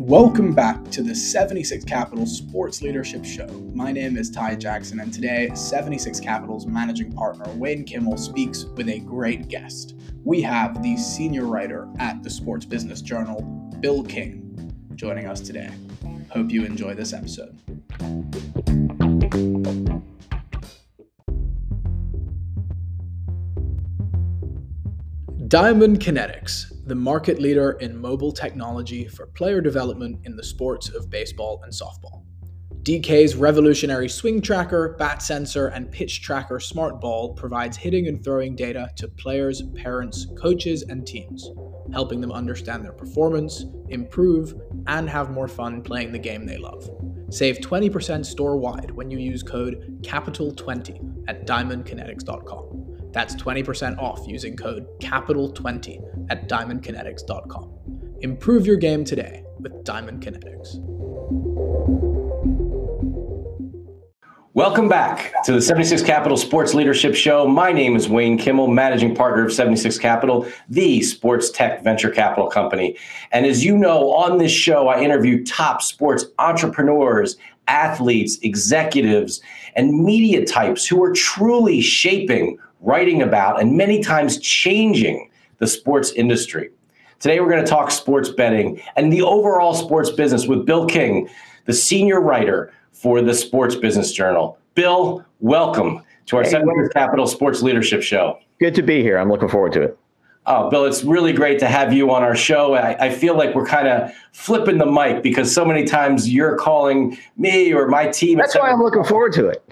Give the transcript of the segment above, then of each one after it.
Welcome back to the 76 Capital Sports Leadership Show. My name is Ty Jackson, and today 76 Capital's managing partner Wayne Kimmel speaks with a great guest. We have the senior writer at the Sports Business Journal, Bill King, joining us today. Hope you enjoy this episode. Diamond Kinetics, the market leader in mobile technology for player development in the sports of baseball and softball. DK's revolutionary swing tracker, bat sensor, and pitch tracker smart ball provides hitting and throwing data to players, parents, coaches, and teams, helping them understand their performance, improve, and have more fun playing the game they love. Save 20% store-wide when you use code CAPITAL20 at diamondkinetics.com. That's 20% off using code CAPITAL20 at diamondkinetics.com. Improve your game today with Diamond Kinetics. Welcome back to the 76 Capital Sports Leadership Show. My name is Wayne Kimmel, managing partner of 76 Capital, the sports tech venture capital company. And as you know, on this show, I interview top sports entrepreneurs, athletes, executives, and media types who are truly shaping, writing about, and many times changing the sports industry. Today, we're going to talk sports betting and the overall sports business with Bill King, the senior writer for the Sports Business Journal. Bill, welcome to our 76 Capital Sports Leadership Show. Good to be here. I'm looking forward to it. Oh, Bill, it's really great to have you on our show. I feel like we're kind of flipping the mic because so many times you're calling me or my team. That's why I'm looking forward to it.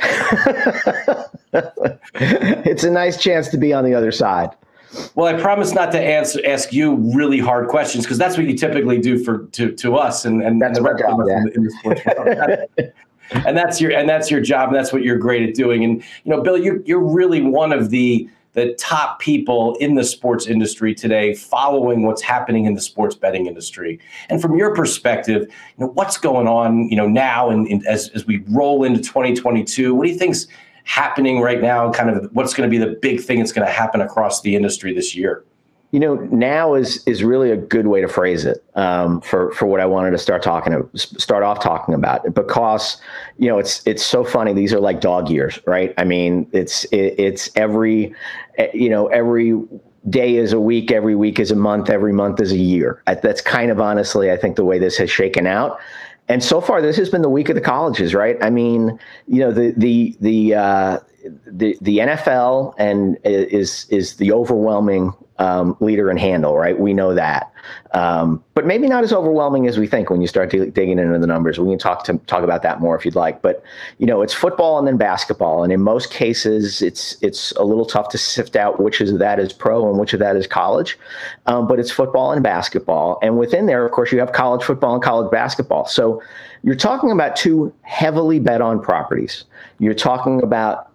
It's a nice chance to be on the other side. Well, I promise not to ask you really hard questions because that's what you typically do to us and that's the rest of us in the sports world. And that's your job, and that's what you're great at doing. And Bill, you're really one of the top people in the sports industry today, following what's happening in the sports betting industry. And from your perspective, what's going on, now and as we roll into 2022, what do you think's happening right now? Kind of what's going to be the big thing that's going to happen across the industry this year? Now is really a good way to phrase it for what I wanted to start off talking about, because it's so funny. These are like dog years, right? I mean, it's every day is a week, every week is a month, every month is a year. That's kind of honestly, I think, the way this has shaken out. And so far, this has been the week of the colleges, right? I mean, the NFL and is the overwhelming leader in handle, right? We know that, but maybe not as overwhelming as we think when you start digging into the numbers. We can talk about that more if you'd like. But it's football and then basketball, and in most cases, it's a little tough to sift out which of that is pro and which of that is college. But it's football and basketball, and within there, of course, you have college football and college basketball. So you're talking about two heavily bet on properties. You're talking about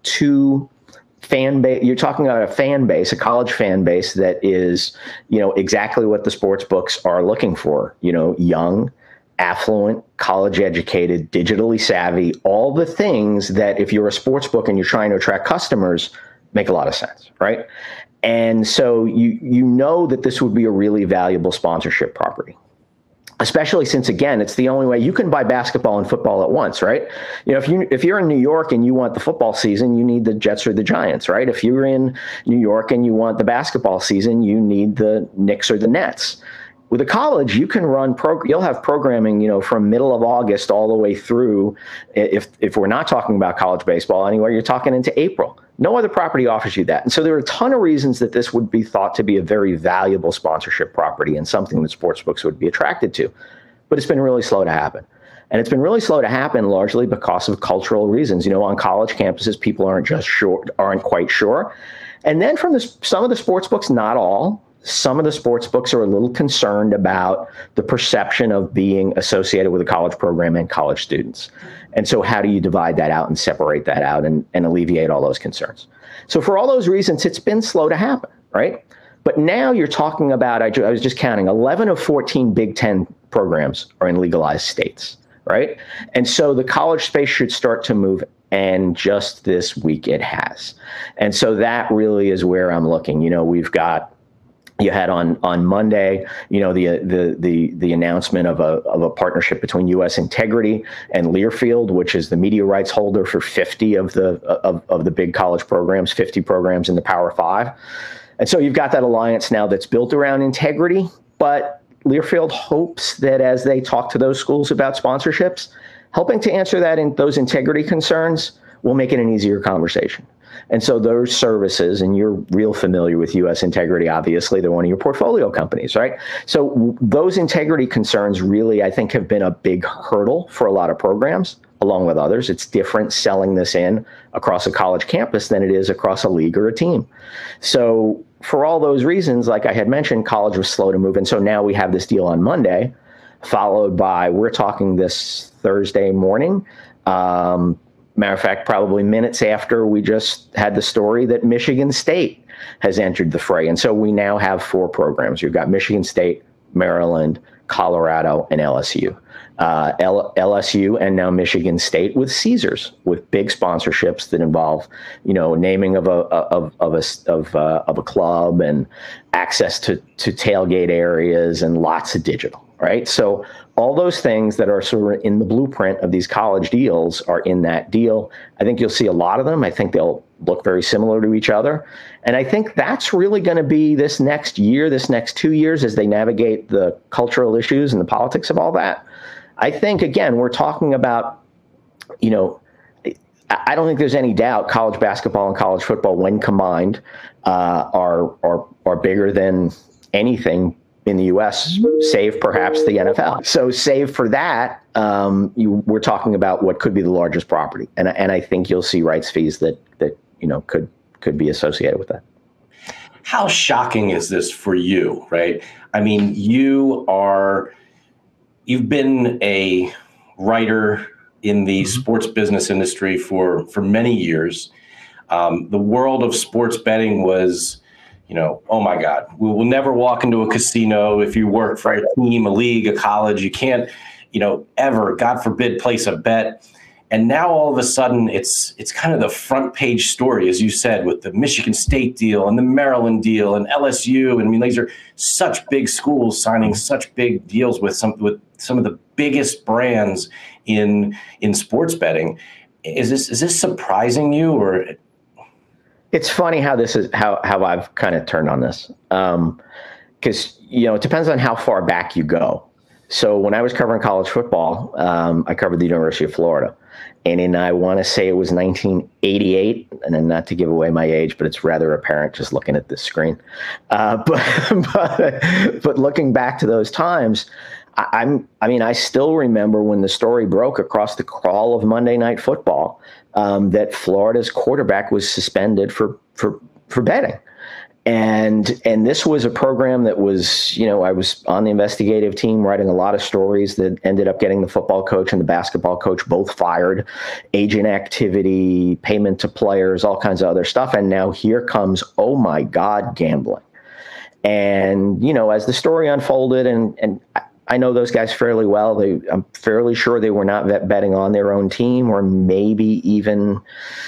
you're talking about a fan base, a college fan base that is, exactly what the sports books are looking for, young, affluent, college educated, digitally savvy, all the things that if you're a sports book and you're trying to attract customers, make a lot of sense, right? And so you know that this would be a really valuable sponsorship property. Especially since, again, it's the only way you can buy basketball and football at once, right? If you're in New York and you want the football season, you need the Jets or the Giants, right? If you're in New York and you want the basketball season, you need the Knicks or the Nets. With a college, you can you'll have programming, from middle of August all the way through, if we're not talking about college baseball anywhere, you're talking into April. No other property offers you that. And so there are a ton of reasons that this would be thought to be a very valuable sponsorship property and something that sportsbooks would be attracted to. But it's been really slow to happen. And it's been really slow to happen largely because of cultural reasons. On college campuses, people aren't quite sure. And then from some of the sportsbooks, not all, some of the sports books are a little concerned about the perception of being associated with a college program and college students. And so how do you divide that out and separate that out and alleviate all those concerns? So for all those reasons, it's been slow to happen, right? But now you're talking about, I was just counting, 11 of 14 Big Ten programs are in legalized states, right? And so the college space should start to move, and just this week it has. And so that really is where I'm looking. We've got You had on Monday, the announcement of a partnership between U.S. Integrity and Learfield, which is the media rights holder for 50 of the big college programs, 50 programs in the Power Five. And so you've got that alliance now that's built around integrity, but Learfield hopes that as they talk to those schools about sponsorships, helping to answer those integrity concerns will make it an easier conversation. And so those services, and you're real familiar with U.S. Integrity, obviously, they're one of your portfolio companies, right? So those integrity concerns really, I think, have been a big hurdle for a lot of programs, along with others. It's different selling this in across a college campus than it is across a league or a team. So for all those reasons, like I had mentioned, college was slow to move. And so now we have this deal on Monday, followed by, we're talking this Thursday morning. Matter of fact, probably minutes after, we just had the story that Michigan State has entered the fray. And so we now have 4 programs. You've got Michigan State, Maryland, Colorado, and LSU. LSU and now Michigan State with Caesars, with big sponsorships that involve, naming of a club and access to tailgate areas and lots of digital, right? So all those things that are sort of in the blueprint of these college deals are in that deal. I think you'll see a lot of them. I think they'll look very similar to each other. And I think that's really going to be this next year, this next 2 years, as they navigate the cultural issues and the politics of all that. I think, again, we're talking about, I don't think there's any doubt college basketball and college football, when combined, are bigger than anything in the U.S., save perhaps the NFL. So save for that, we're talking about what could be the largest property. And I think you'll see rights fees that could be associated with that. How shocking is this for you, right? I mean, you've been a writer in the sports business industry for many years. The world of sports betting was, oh my God, we will never walk into a casino if you work for a team, a league, a college. You can't, ever, God forbid, place a bet. And now all of a sudden it's kind of the front page story, as you said, with the Michigan State deal and the Maryland deal and LSU. And I mean, these are such big schools signing such big deals with some of the biggest brands in sports betting. Is this surprising you, or? It's funny how I've kind of turned on this, because it depends on how far back you go. So when I was covering college football, I covered the University of Florida, and I want to say it was 1988, and then not to give away my age, but it's rather apparent just looking at this screen. But looking back to those times, I still remember when the story broke across the crawl of Monday Night Football, that Florida's quarterback was suspended for betting. And this was a program that was, I was on the investigative team writing a lot of stories that ended up getting the football coach and the basketball coach both fired, agent activity, payment to players, all kinds of other stuff. And now here comes, oh my God, gambling. And, as the story unfolded, and I know those guys fairly well. I'm fairly sure they were not betting on their own team, or maybe even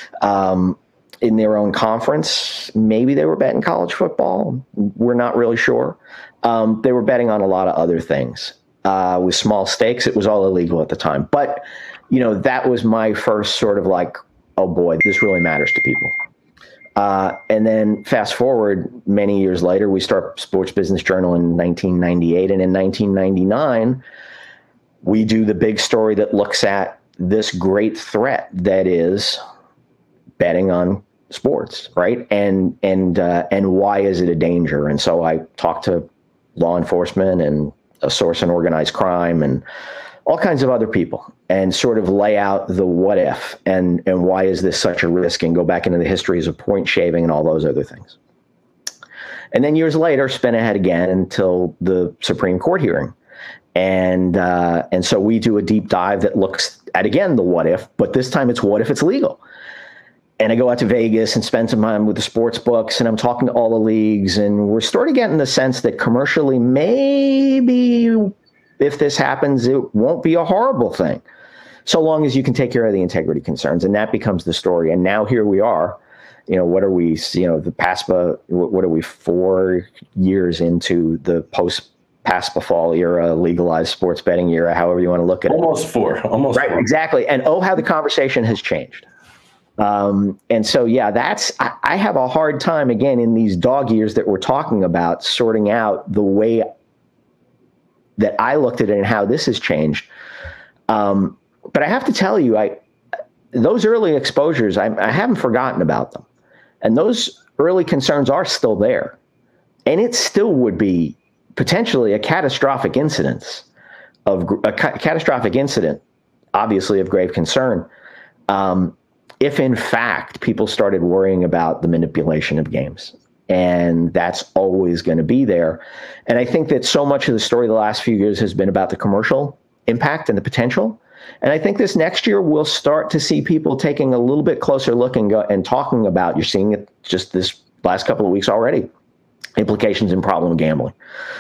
in their own conference. Maybe they were betting college football. We're not really sure. They were betting on a lot of other things with small stakes. It was all illegal at the time. But, that was my first sort of like, oh boy, this really matters to people. And then fast forward many years later, we start Sports Business Journal in 1998. And in 1999, we do the big story that looks at this great threat that is betting on sports, right? And why is it a danger? And so I talked to law enforcement and a source in organized crime and all kinds of other people, and sort of lay out the what if and why is this such a risk, and go back into the histories of point shaving and all those other things. And then years later, spin ahead again until the Supreme Court hearing. And so we do a deep dive that looks at, again, the what if, but this time it's what if it's legal. And I go out to Vegas and spend some time with the sports books, and I'm talking to all the leagues, and we're starting to get in the sense that commercially, maybe if this happens, it won't be a horrible thing, so long as you can take care of the integrity concerns. And that becomes the story. And now here we are, what are we, the PASPA, what are we, 4 years into the post-PASPA fall era, legalized sports betting era, however you want to look at it. Almost four. Right, exactly. And how the conversation has changed. And so, I have a hard time, again, in these dog years that we're talking about, sorting out the way that I looked at it and how this has changed. But I have to tell you, those early exposures, I haven't forgotten about them. And those early concerns are still there. And it still would be potentially a catastrophic incident, obviously of grave concern, if in fact people started worrying about the manipulation of games. And that's always going to be there. And I think that so much of the story the last few years has been about the commercial impact and the potential. And I think this next year we'll start to see people taking a little bit closer look and talking about, you're seeing it just this last couple of weeks already, implications in problem gambling,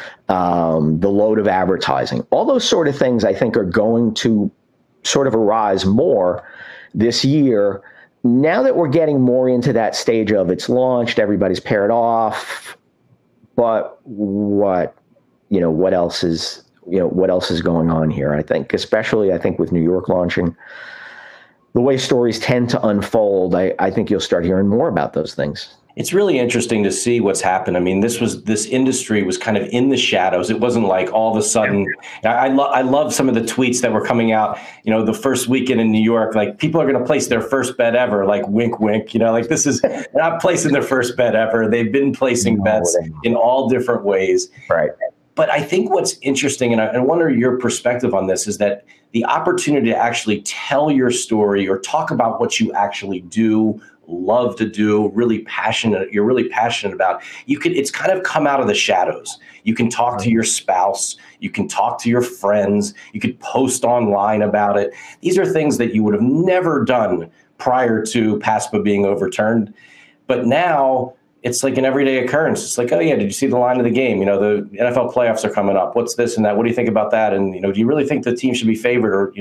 the load of advertising, all those sort of things I think are going to sort of arise more this year. Now that we're getting more into that stage of it's launched, everybody's paired off, but what else is going on here? I think, especially with New York launching, the way stories tend to unfold, I think you'll start hearing more about those things. It's really interesting to see what's happened. I mean, this industry was kind of in the shadows. It wasn't like all of a sudden. I love some of the tweets that were coming out. The first weekend in New York, like people are going to place their first bet ever. Like wink, wink. This is they're not placing their first bet ever. They've been placing bets in all different ways. Right. But I think what's interesting, and I wonder your perspective on this, is that the opportunity to actually tell your story or talk about what you actually do, love to do, you're really passionate about, it's kind of come out of the shadows. You can talk to your spouse, you can talk to your friends, you could post online about it. These are things that you would have never done prior to PASPA being overturned. But now it's like an everyday occurrence. It's like, oh yeah, did you see the line of the game? The NFL playoffs are coming up. What's this and that? What do you think about that? And do you really think the team should be favored? Or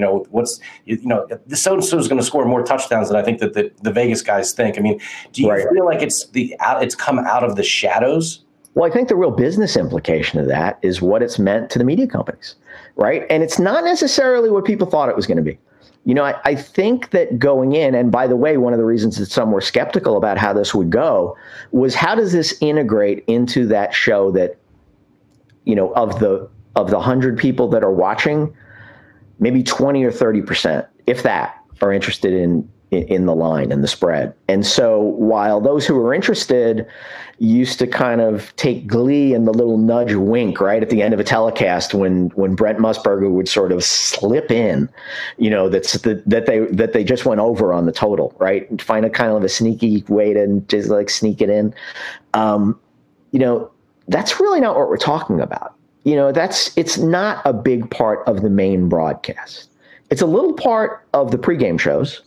this so-and-so is going to score more touchdowns than I think that the Vegas guys think. I mean, do you feel like it's come out of the shadows? Well, I think the real business implication of that is what it's meant to the media companies, right? And it's not necessarily what people thought it was going to be. I think that going in, and by the way, one of the reasons that some were skeptical about how this would go was, how does this integrate into that show that, of the 100 people that are watching, maybe 20 or 30%, if that, are interested in the line and the spread. And so while those who were interested used to kind of take glee in the little nudge wink right at the end of a telecast when Brent Musburger would sort of slip in, that they just went over on the total, right? And find a kind of a sneaky way to just like sneak it in. That's really not what we're talking about. It's not a big part of the main broadcast. It's a little part of the pregame shows.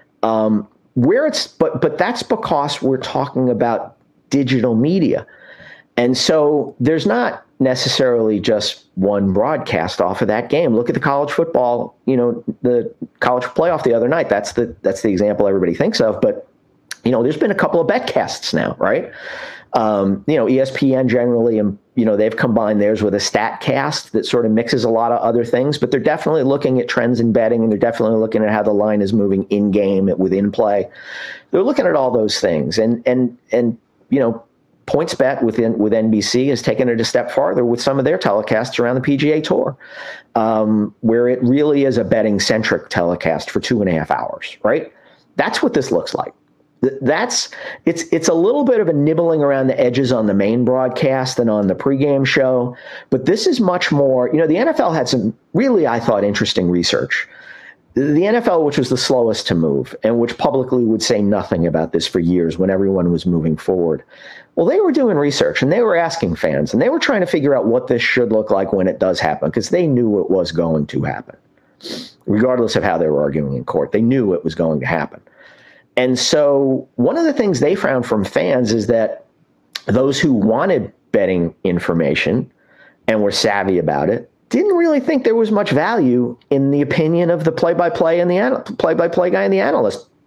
But that's because we're talking about digital media. And so there's not necessarily just one broadcast off of that game. Look at the college football, the college playoff the other night. That's the example everybody thinks of. But, there's been a couple of betcasts now, right? ESPN generally, they've combined theirs with a StatCast that sort of mixes a lot of other things, but they're definitely looking at trends in betting, and they're definitely looking at how the line is moving in game within play. They're looking at all those things, and PointsBet with NBC has taken it a step farther with some of their telecasts around the PGA Tour, where it really is a betting centric telecast for 2.5 hours, right? That's what this looks like. It's a little bit of a nibbling around the edges on the main broadcast and on the pregame show, but this is much more, the NFL had some really, I thought, interesting research. The NFL, which was the slowest to move and which publicly would say nothing about this for years when everyone was moving forward. Well, they were doing research and they were asking fans and they were trying to figure out what this should look like when it does happen, because they knew it was going to happen. Regardless of how they were arguing in court, they knew it was going to happen. And so one of the things they found from fans is that those who wanted betting information and were savvy about it didn't really think there was much value in the opinion of the play-by-play and the play-by-play guy and the analyst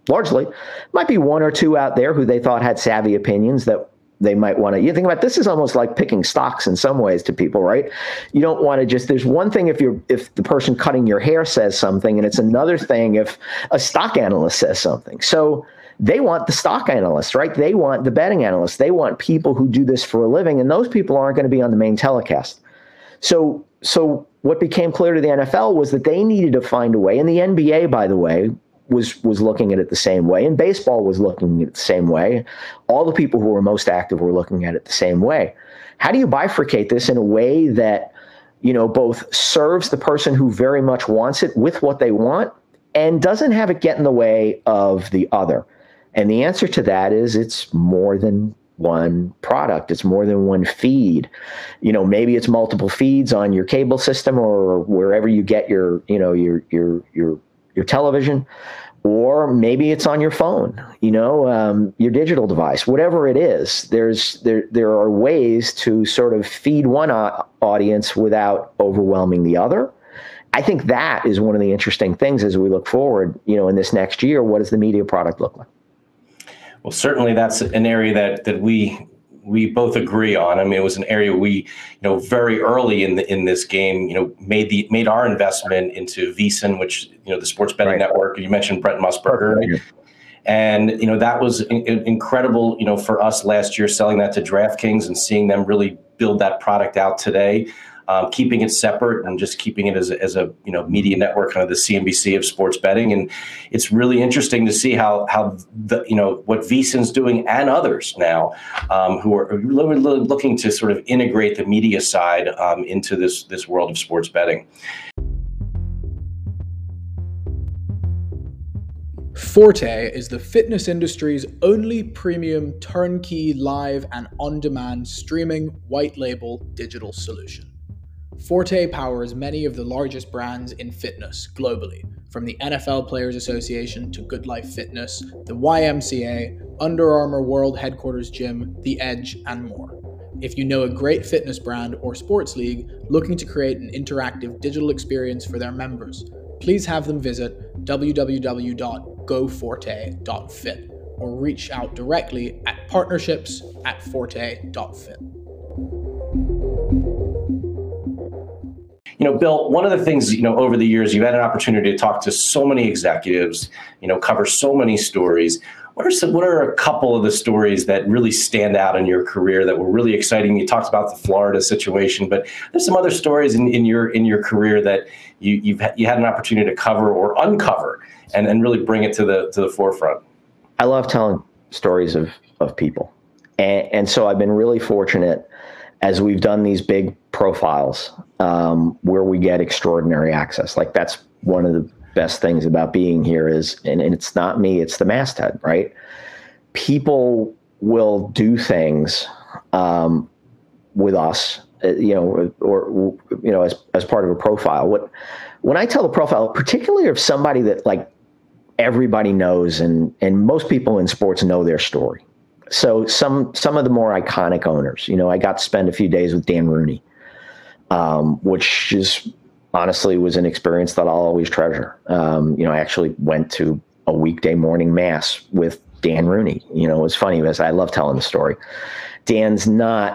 largely. Might be one or two out there who they thought had savvy opinions that they might want to. You think about this is almost like picking stocks in some ways to people, right? You don't want to just. There's one thing if the person cutting your hair says something, and it's another thing if a stock analyst says something. So they want the stock analysts, right? They want the betting analysts. They want people who do this for a living, and those people aren't going to be on the main telecast. So what became clear to the NFL was that they needed to find a way, and the NBA, by the way, was looking at it the same way, and baseball was looking at it the same way. All the people who were most active were looking at it the same way. How do you bifurcate this in a way that, both serves the person who very much wants it with what they want and doesn't have it get in the way of the other? And the answer to that is it's more than one product. It's more than one feed. Maybe it's multiple feeds on your cable system or wherever you get your television, or maybe it's on your phone, your digital device, whatever it is. There are ways to sort of feed one audience without overwhelming the other. I think that is one of the interesting things as we look forward, in this next year. What does the media product look like? Well, certainly that's an area that we both agree on. I mean, it was an area we, very early in this game, made our investment into VSiN, which, the sports betting network. You mentioned Brent Musburger. Right? And, that was incredible, for us last year, selling that to DraftKings and seeing them really build that product out today. Keeping it separate and just keeping it as a media network, kind of the CNBC of sports betting. And it's really interesting to see how what VSiN's doing and others now who are really looking to sort of integrate the media side into this world of sports betting. Forte is the fitness industry's only premium turnkey live and on-demand streaming white label digital solution. Forte powers many of the largest brands in fitness globally, from the NFL Players Association to Good Life Fitness, the YMCA, Under Armour World Headquarters Gym, The Edge, and more. If you know a great fitness brand or sports league looking to create an interactive digital experience for their members, please have them visit www.goforte.fit or reach out directly at partnerships@forte.fit. Bill, one of the things, over the years, you've had an opportunity to talk to so many executives, cover so many stories. What are a couple of the stories that really stand out in your career that were really exciting? You talked about the Florida situation, but there's some other stories in your career that you had an opportunity to cover or uncover and really bring it to the forefront. I love telling stories of people. And so I've been really fortunate as we've done these big profiles where we get extraordinary access. Like that's one of the best things about being here is, and it's not me, it's the masthead, right? People will do things with us, as part of a profile. When I tell the profile, particularly of somebody that like everybody knows and most people in sports know their story. So some of the more iconic owners, I got to spend a few days with Dan Rooney, which is honestly was an experience that I'll always treasure. I actually went to a weekday morning mass with Dan Rooney. It was funny because I love telling the story. Dan was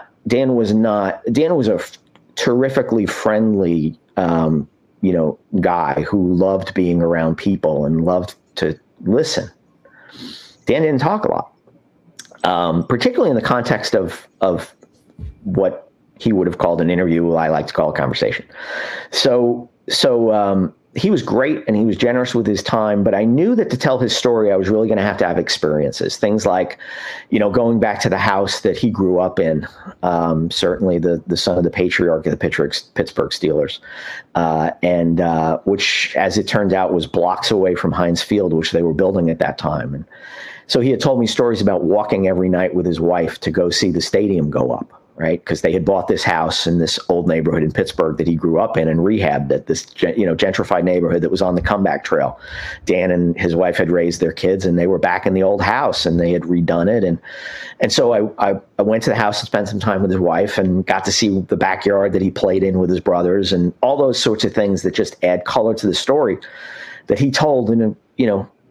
a terrifically friendly, guy who loved being around people and loved to listen. Dan didn't talk a lot. Particularly in the context of what he would have called an interview, I like to call a conversation. So he was great and he was generous with his time, but I knew that to tell his story, I was really going to have experiences. Things like, going back to the house that he grew up in, certainly the son of the patriarch of the Pittsburgh Steelers, and which, as it turned out, was blocks away from Heinz Field, which they were building at that time. And so he had told me stories about walking every night with his wife to go see the stadium go up, right? Because they had bought this house in this old neighborhood in Pittsburgh that he grew up in and rehabbed at this, gentrified neighborhood that was on the comeback trail. Dan and his wife had raised their kids and they were back in the old house and they had redone it. And so I went to the house and spent some time with his wife and got to see the backyard that he played in with his brothers and all those sorts of things that just add color to the story that he told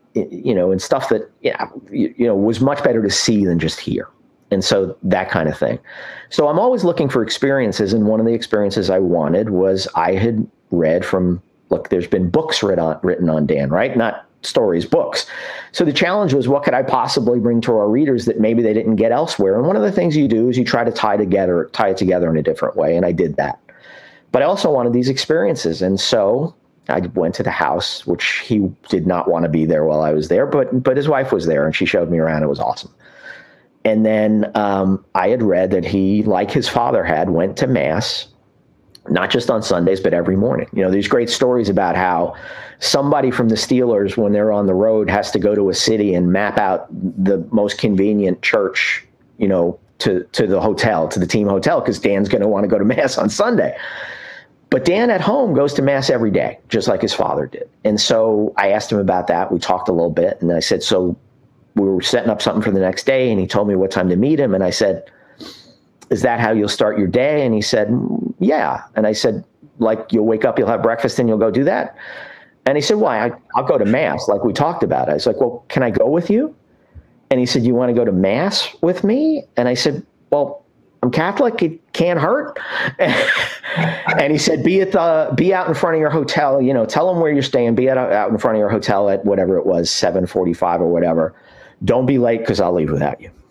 and stuff that, was much better to see than just hear. And so that kind of thing. So I'm always looking for experiences. And one of the experiences I wanted was I had read there's been books written on Dan, right? Not stories, books. So the challenge was, what could I possibly bring to our readers that maybe they didn't get elsewhere? And one of the things you do is you try to tie it together in a different way. And I did that. But I also wanted these experiences. And so I went to the house, which he did not want to be there while I was there, but his wife was there and she showed me around. It was awesome. And then I had read that he, like his father had, went to Mass, not just on Sundays, but every morning. There's great stories about how somebody from the Steelers, when they're on the road, has to go to a city and map out the most convenient church, to the hotel, to the team hotel, because Dan's going to want to go to Mass on Sunday. But Dan at home goes to Mass every day, just like his father did. And so I asked him about that. We talked a little bit, and I said, so we were setting up something for the next day, and he told me what time to meet him. And I said, is that how you'll start your day? And he said, yeah. And I said, like, you'll wake up, you'll have breakfast, and you'll go do that? And he said, why? I'll go to Mass, like we talked about. I was like, well, can I go with you? And he said, you want to go to Mass with me? And I said, well, I'm Catholic. It can't hurt. And he said, be out in front of your hotel, tell them where you're staying, be out in front of your hotel at whatever it was, 7:45 or whatever. Don't be late, because I'll leave without you.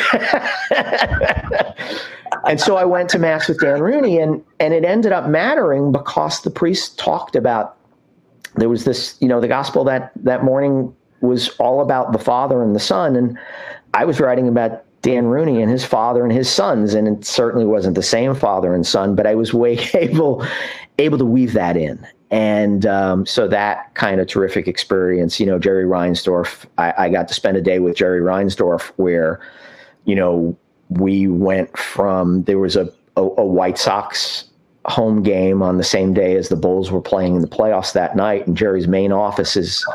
And so I went to Mass with Dan Rooney, and it ended up mattering because the priest talked about, there was this, the gospel that morning was all about the Father and the Son. And I was writing about Dan Rooney and his father and his sons, and it certainly wasn't the same father and son, but I was able to weave that in. And so that kind of terrific experience, Jerry Reinsdorf, I got to spend a day with Jerry Reinsdorf where, we went from, there was a White Sox home game on the same day as the Bulls were playing in the playoffs that night. And Jerry's main office is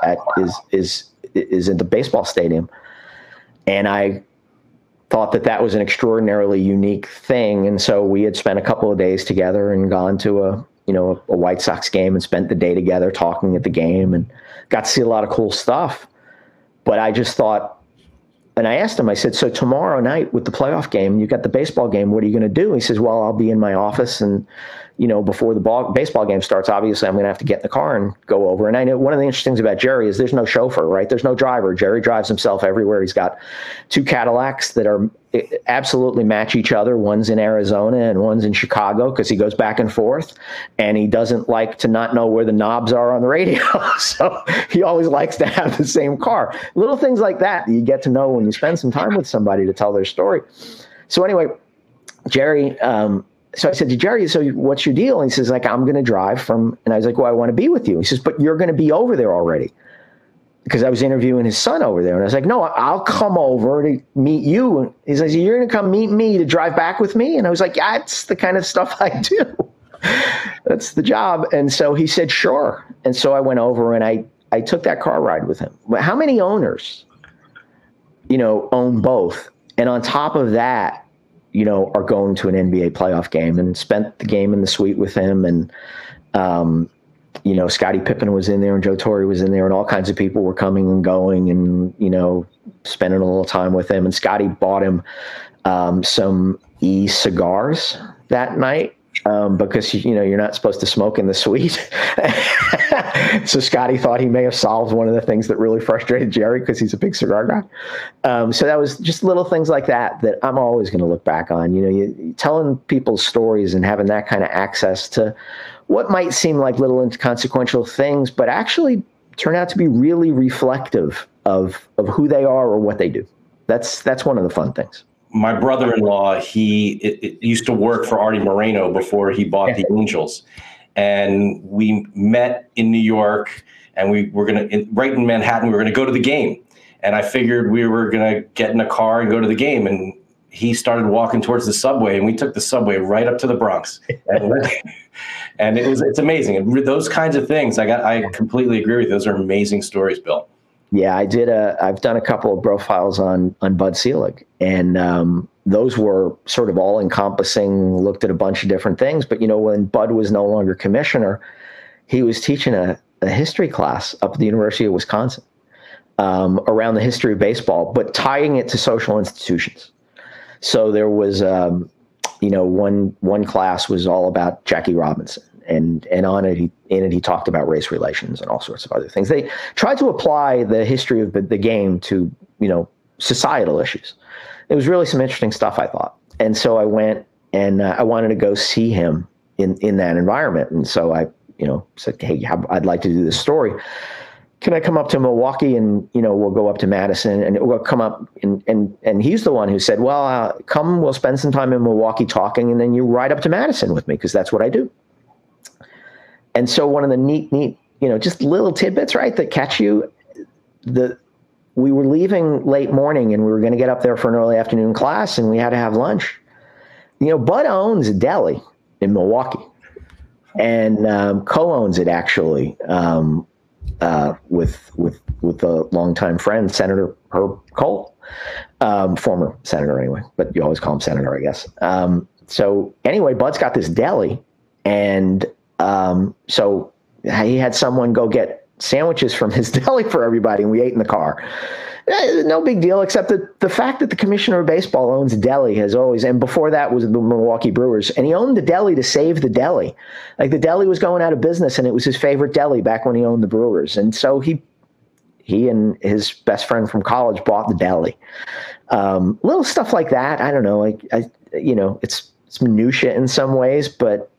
in the baseball stadium. And I thought that was an extraordinarily unique thing. And so we had spent a couple of days together and gone to a White Sox game and spent the day together talking at the game and got to see a lot of cool stuff. But I just thought, and I asked him, I said, so tomorrow night with the playoff game, you got the baseball game, what are you going to do? He says, well, I'll be in my office, and, before the baseball game starts, obviously I'm going to have to get in the car and go over. And I know one of the interesting things about Jerry is there's no chauffeur, right? There's no driver. Jerry drives himself everywhere. He's got 2 Cadillacs that are absolutely match each other. One's in Arizona and one's in Chicago, because he goes back and forth, and he doesn't like to not know where the knobs are on the radio. So he always likes to have the same car. Little things like that you get to know when you spend some time with somebody to tell their story. So anyway, Jerry, so I said to Jerry, so what's your deal? And he says, like, I'm going to drive from, and I was like, well, I want to be with you. He says, but you're going to be over there already. Because I was interviewing his son over there. And I was like, no, I'll come over to meet you. And he says, you're going to come meet me to drive back with me? And I was like, yeah, that's the kind of stuff I do. That's the job. And so he said, sure. And so I went over and I took that car ride with him. But how many owners, own both? And on top of that, are going to an NBA playoff game, and spent the game in the suite with him. And, Scottie Pippen was in there, and Joe Torre was in there, and all kinds of people were coming and going, and, spending a little time with him. And Scottie bought him some cigars that night. Because, you're not supposed to smoke in the suite. So Scottie thought he may have solved one of the things that really frustrated Jerry, because he's a big cigar guy. So that was just little things like that I'm always going to look back on. You telling people's stories and having that kind of access to what might seem like little inconsequential things, but actually turn out to be really reflective of who they are or what they do. That's one of the fun things. My brother-in-law, he used to work for Artie Moreno before he bought the Angels. And we met in New York, and we were right in Manhattan, we were going to go to the game. And I figured we were going to get in a car and go to the game. And he started walking towards the subway, and we took the subway right up to the Bronx. And it's amazing. And those kinds of things, I completely agree with you. Those are amazing stories, Bill. Yeah, I've done a couple of profiles on Bud Selig, and those were sort of all encompassing, looked at a bunch of different things. But, when Bud was no longer commissioner, he was teaching a history class up at the University of Wisconsin. around the history of baseball, but tying it to social institutions. So there was, one class was all about Jackie Robinson, and in it he talked about race relations and all sorts of other things. They tried to apply the history of the game to, societal issues. It was really some interesting stuff, I thought. And so I went and I wanted to go see him in that environment. And so I, said, hey, I'd like to do this story. Can I come up to Milwaukee and, we'll go up to Madison and we'll come up and he's the one who said, well, come, we'll spend some time in Milwaukee talking and then you ride up to Madison with me because that's what I do. And so one of the neat, just little tidbits, right, that catch you, we were leaving late morning and we were going to get up there for an early afternoon class and we had to have lunch. Bud owns a deli in Milwaukee and co-owns it actually with a longtime friend, Senator Herb Kohl, former senator anyway, but you always call him senator, I guess. So anyway, Bud's got this deli and so he had someone go get sandwiches from his deli for everybody, and we ate in the car. No big deal, except that the fact that the commissioner of baseball owns a deli has always, and before that was the Milwaukee Brewers, and he owned the deli to save the deli. Like the deli was going out of business, and it was his favorite deli back when he owned the Brewers. And so he and his best friend from college bought the deli. Little stuff like that. I don't know. It's minutia in some ways, but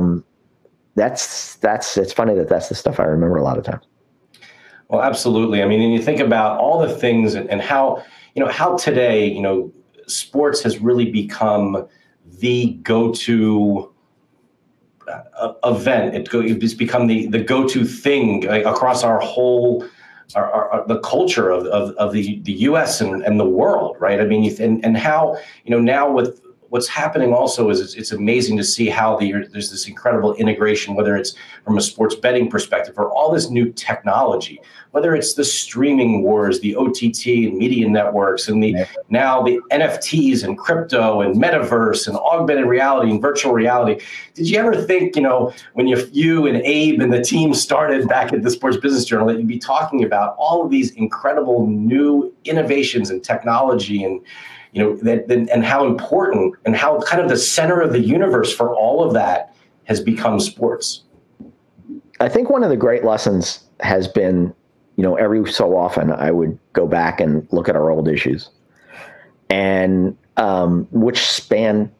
it's funny that's the stuff I remember a lot of times. Well, absolutely. I mean, and you think about all the things and how today, sports has really become the go-to event. It's become the go-to thing across our whole, the culture of the U.S. and the world, right? I mean, and how, now with what's happening also is it's amazing to see how there's this incredible integration, whether it's from a sports betting perspective or all this new technology, whether it's the streaming wars, the OTT and media networks, and now the NFTs and crypto and metaverse and augmented reality and virtual reality. Did you ever think, when you and Abe and the team started back at the Sports Business Journal, that you'd be talking about all of these incredible new innovations and technology and and how important and how kind of the center of the universe for all of that has become sports? I think one of the great lessons has been, every so often I would go back and look at our old issues, and which span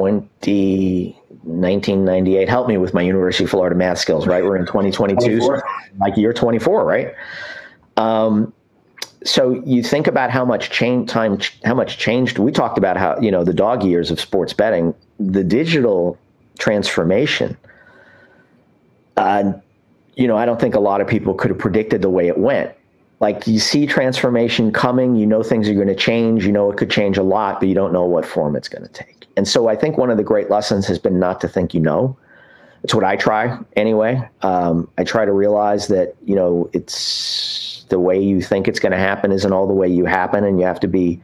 1998. Help me with my University of Florida math skills, right? We're in 2022, so like year 24, right? So you think about how much changed. We talked about how, the dog years of sports betting, the digital transformation. I don't think a lot of people could have predicted the way it went. Like you see transformation coming, things are going to change, it could change a lot, but you don't know what form it's going to take. And so I think one of the great lessons has been not to think, it's what I try anyway. I try to realize that, it's, the way you think it's going to happen isn't all the way you happen, and you have to be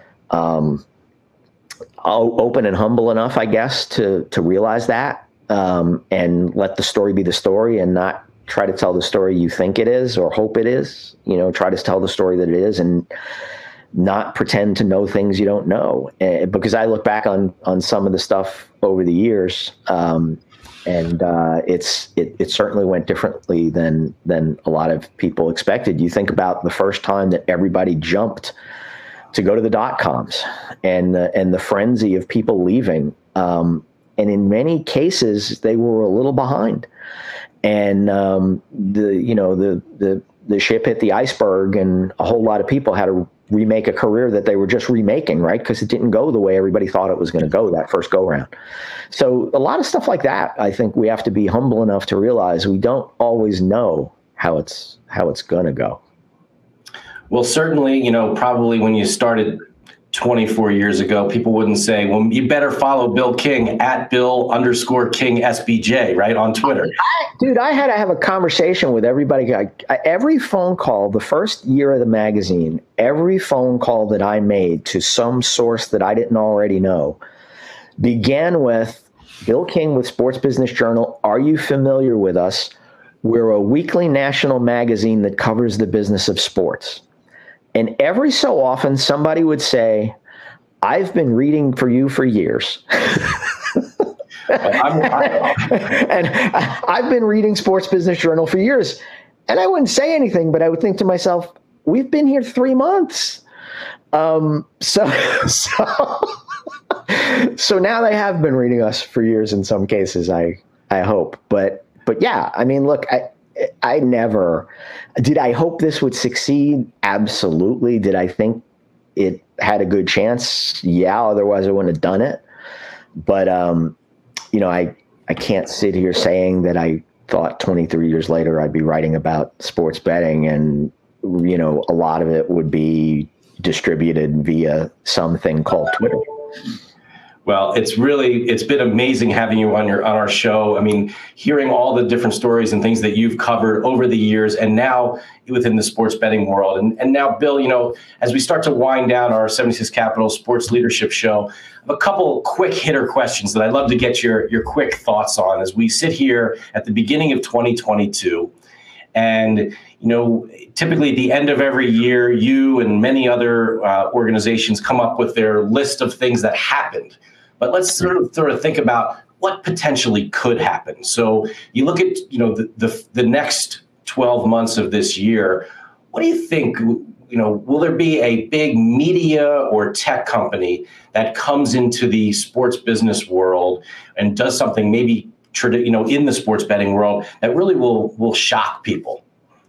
open and humble enough, I guess, to realize that, and let the story be the story, and not try to tell the story you think it is or hope it is. Try to tell the story that it is, and not pretend to know things you don't know. Because I look back on some of the stuff over the years. And it certainly went differently than a lot of people expected. You think about the first time that everybody jumped to go to the .coms and the frenzy of people leaving. And in many cases, they were a little behind. And the ship hit the iceberg, and a whole lot of people had to remake a career that they were just remaking, right? Because it didn't go the way everybody thought it was going to go that first go round. So a lot of stuff like that, I think we have to be humble enough to realize we don't always know how it's going to go. Well, certainly, probably when you started 24 years ago, people wouldn't say, well, you better follow Bill King at Bill_King SBJ, right, on Twitter. I had to have a conversation with everybody. Every phone call, the first year of the magazine, every phone call that I made to some source that I didn't already know began with Bill King with Sports Business Journal. Are you familiar with us? We're a weekly national magazine that covers the business of sports. And every so often somebody would say, I've been reading for you for years. And I've been reading Sports Business Journal for years. And I wouldn't say anything, but I would think to myself, we've been here 3 months. So now they have been reading us for years in some cases, I hope. But yeah, I mean, look, I never did. I hope this would succeed. Absolutely. Did I think it had a good chance? Yeah. Otherwise I wouldn't have done it. But, I can't sit here saying that I thought 23 years later I'd be writing about sports betting and, a lot of it would be distributed via something called Twitter. Well, it's been amazing having you on our show. I mean, hearing all the different stories and things that you've covered over the years and now within the sports betting world. And now, Bill, as we start to wind down our 76 Capital Sports Leadership Show, I have a couple quick hitter questions that I'd love to get your quick thoughts on as we sit here at the beginning of 2022. And, typically at the end of every year, you and many other organizations come up with their list of things that happened. But let's sort of think about what potentially could happen. So you look at, the next 12 months of this year. What do you think, will there be a big media or tech company that comes into the sports business world and does something maybe, in the sports betting world that really will shock people?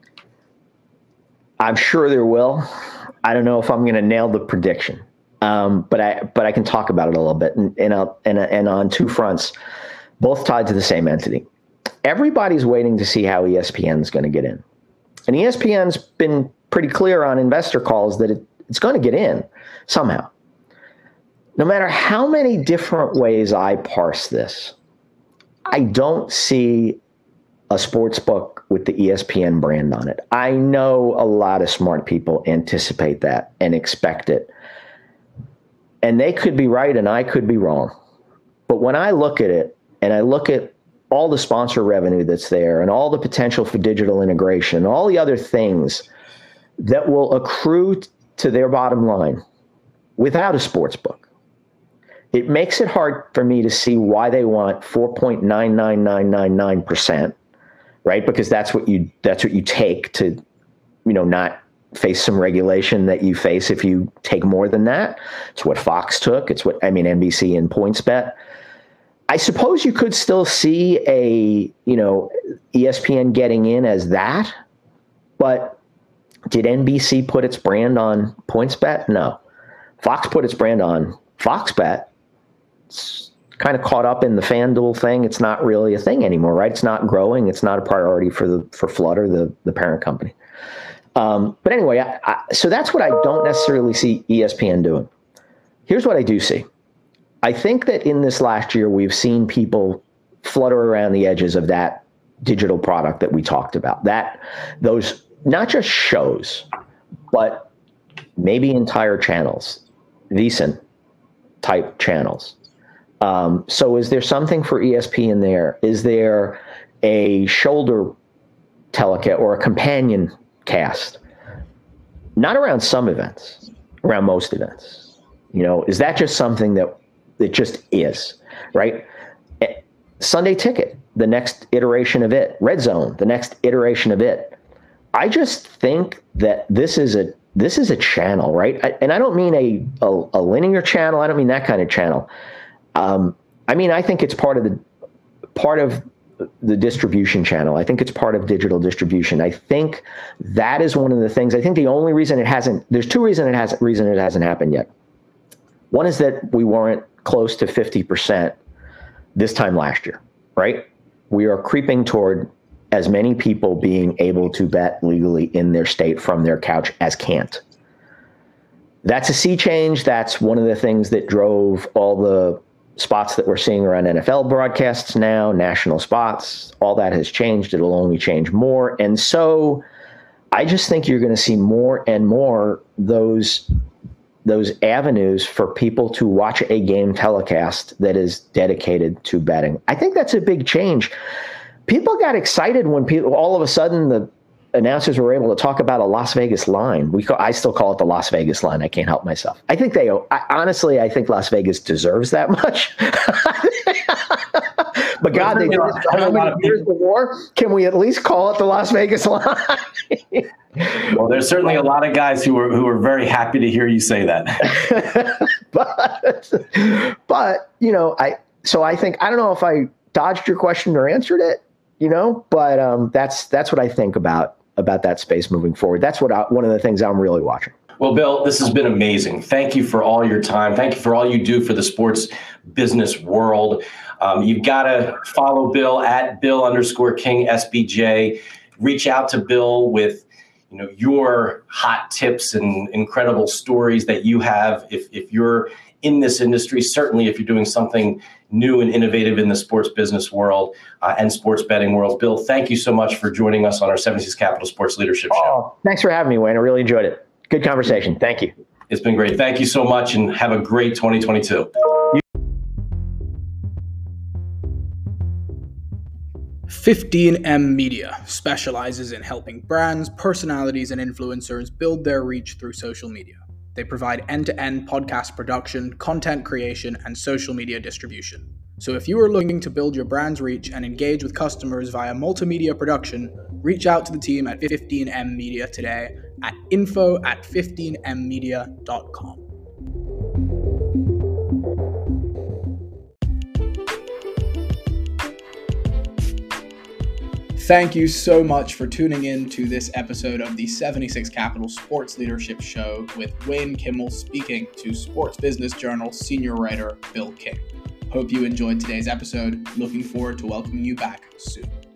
I'm sure there will. I don't know if I'm going to nail the prediction. But I can talk about it a little bit and on two fronts, both tied to the same entity. Everybody's waiting to see how ESPN is going to get in. And ESPN's been pretty clear on investor calls that it's going to get in somehow. No matter how many different ways I parse this, I don't see a sports book with the ESPN brand on it. I know a lot of smart people anticipate that and expect it. And they could be right and I could be wrong. But when I look at it and I look at all the sponsor revenue that's there and all the potential for digital integration, all the other things that will accrue to their bottom line without a sports book, it makes it hard for me to see why they want 4.99999%, right? Because that's what you take to, not face some regulation that you face if you take more than that. It's what Fox took. It's what, NBC and PointsBet. I suppose you could still see a, ESPN getting in as that, but did NBC put its brand on PointsBet? No. Fox put its brand on FoxBet. It's kind of caught up in the FanDuel thing. It's not really a thing anymore, right? It's not growing. It's not a priority for Flutter, the parent company. But anyway, so that's what I don't necessarily see ESPN doing. Here's what I do see. I think that in this last year, we've seen people flutter around the edges of that digital product that we talked about. Those not just shows, but maybe entire channels, VSiN type channels. So is there something for ESPN there? Is there a shoulder telecast or a companion cast? Not around some events, around most events. Is that just something that it just is, right? Sunday Ticket, the next iteration of it. Red Zone, the next iteration of it. I just think that this is a channel, right? And I don't mean a linear channel. I don't mean that kind of channel. I think it's part of the distribution channel. I think it's part of digital distribution. I think that is one of the things. I think the only reason there's two reasons it hasn't happened yet. One is that we weren't close to 50% this time last year, right? We are creeping toward as many people being able to bet legally in their state from their couch as can't. That's a sea change. That's one of the things that drove all the spots that we're seeing around NFL broadcasts now, national spots. All that has changed. It'll only change more. And so I just think you're going to see more and more those avenues for people to watch a game telecast that is dedicated to betting. I think that's a big change. People got excited when all of a sudden announcers were able to talk about a Las Vegas line. I still call it the Las Vegas line. I can't help myself. I think honestly, I think Las Vegas deserves that much. But God, they did this how many years before. Can we at least call it the Las Vegas line? Well, there's certainly a lot of guys who are very happy to hear you say that. but I think, I don't know if I dodged your question or answered it, but that's what I think about that space moving forward. That's one of the things I'm really watching. Well, Bill, this has been amazing. Thank you for all your time. Thank you for all you do for the sports business world. You've got to follow Bill at Bill_King SBJ. Reach out to Bill with your hot tips and incredible stories that you have. If you're in this industry, certainly if you're doing something new and innovative in the sports business world and sports betting world. Bill, thank you so much for joining us on our 76 Capital Sports Leadership Show. Thanks for having me, Wayne. I really enjoyed it. Good conversation. Thank you. It's been great. Thank you so much, and have a great 2022. 15M Media specializes in helping brands, personalities, and influencers build their reach through social media. They provide end-to-end podcast production, content creation, and social media distribution. So if you are looking to build your brand's reach and engage with customers via multimedia production, reach out to the team at 15M Media today at info@15mmedia.com. Thank you so much for tuning in to this episode of the 76 Capital Sports Leadership Show with Wayne Kimmel speaking to Sports Business Journal senior writer Bill King. Hope you enjoyed today's episode. Looking forward to welcoming you back soon.